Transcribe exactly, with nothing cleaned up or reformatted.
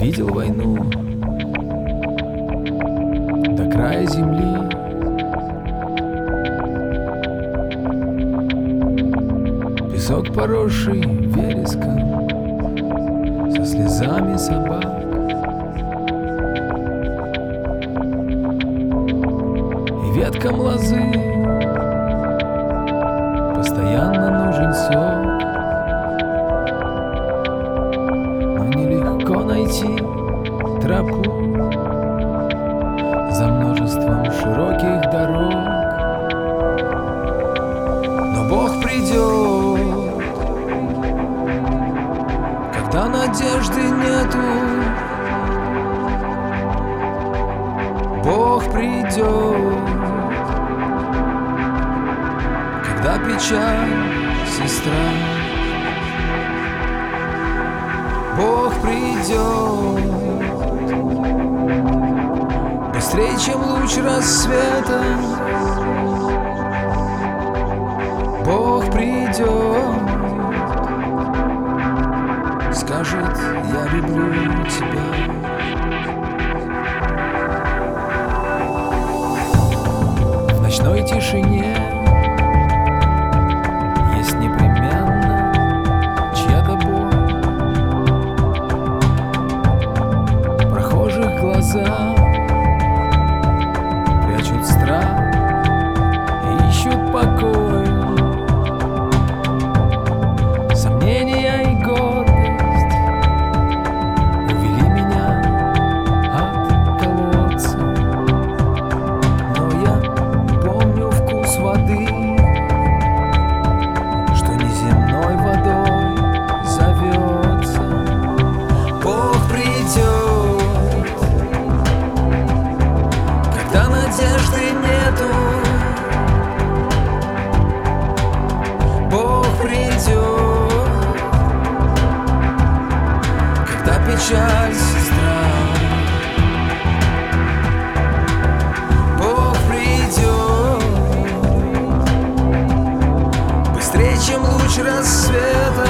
видел войну до края земли. Песок, поросший вереском, со слезами собак. И веткам лозы постоянно нужен сок. Но нелегко найти тропу за множеством широких дорог. Но Бог придет, когда надежды нету. Бог придет, когда печаль сестра. Бог придет быстрее, чем луч рассвета. Бог придет, скажет: я люблю тебя. В ночной тишине есть непременно чья-то боль. Прохожих глаза прячут страх и ищут покой. Сомнения и гордость увели меня от колодца. Но я помню вкус воды, что неземной водой зовется. Бог придет, когда надежды нету. Бог придет, когда печаль сестра. Бог придет быстрее, чем луч рассвета.